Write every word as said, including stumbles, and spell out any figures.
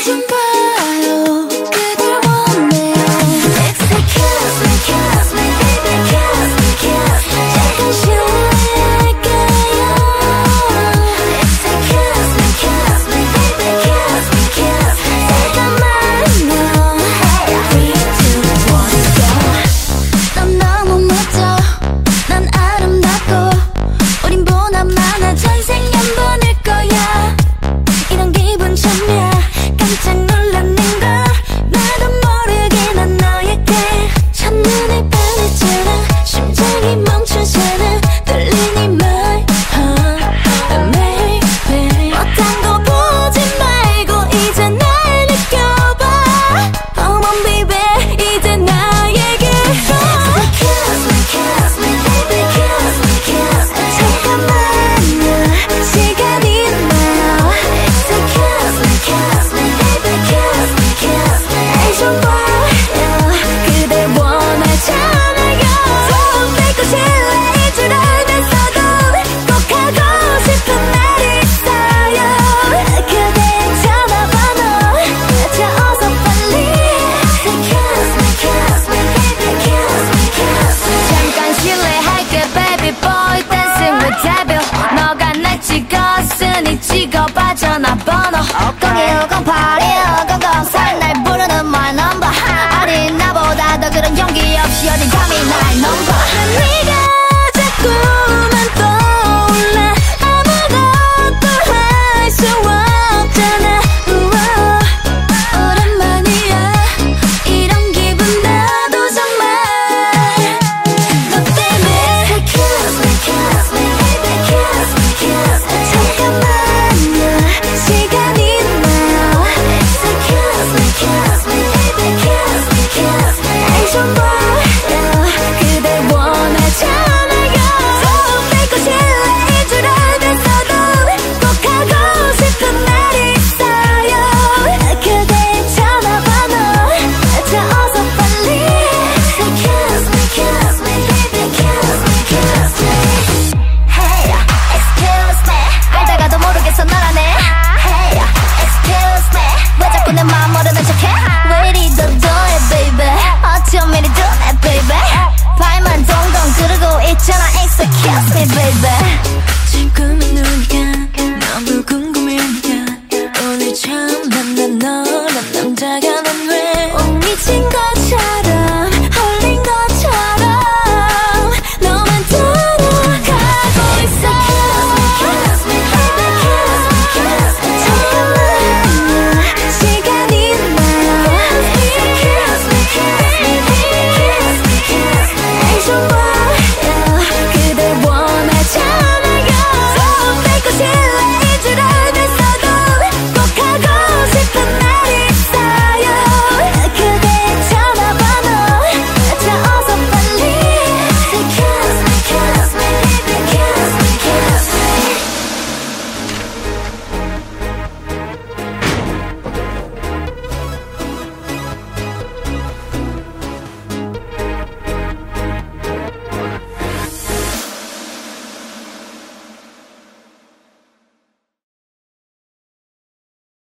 좀 봐요. 그댈 원해요. Excuse me, kiss me, baby, kiss me, kiss me. 잠깐 실례할까요? Excuse me, kiss me, baby, kiss me, kiss me. 잠깐만요. Three, two, one, go. 넌 너무 멋져. 난 아름답고 우린 보나마나 전생 연분일 거야. 이런 기분 처음이야. 깜짝 놀랐는 걸 나도 모르게 난 너에게 첫눈에 반했잖아. 심장이 멈추잖아. 들리니 my heart baby. 못한 거 보지 말고 이제 날 느껴봐. Come on baby 이제 나에게 Kiss me, kiss me, baby, kiss me, kiss me. 잠깐만요. 시간이 있나요? Kiss me, kiss me, baby, kiss me, kiss me. 날 좀 봐요. 그댈 원하잖아요. 좀 뺏고 실례일 줄 알면서도 꼭 하고 싶은 말이 있어요. 그대의 전화번호 저 어서 빨리. Kiss me, kiss me, baby, kiss me, kiss me. 잠깐 실례할게 baby boy dancing with devil. 너가 날 찍었으니 찍어봐 전화번호 공일 공팔 일 공공삼 날 부르는 my number. 아니 나보다 더 그런 용기 없이 어디 감히 날 넘봐. 네가 자꾸만 떠올라. 아무것도 할 수 없잖아. 우와, 오랜만이야 이런 기분 나도 정말. 너 때문에 Kiss me, kiss me, baby, kiss me, kiss me. 잠깐만요. 시간이 있나요? Kiss me, kiss me, baby, kiss me, kiss me. 날 좀 봐요. 그댈 원하잖아요. 좀 뺏고 실례일 줄 알면서도 꼭 하고 싶은 말이 있어요. 그대의 전화번호 저 어서 빨리. Kiss me, kiss me, baby, kiss me, kiss me. Hey, excuse me. 알다가도 모르겠어 너라네. Hey, excuse me. 왜 자꾸 내 마음 모르는 척해? 왜 이리 도도해 baby. 어쩜 이리 둔해 baby. 발만 동동 구르고 있잖아. Excuse me baby. 지금은 우리가 너무 궁금해. 오늘 처음 만난 너란 남자가 난 왜 못 미친 걸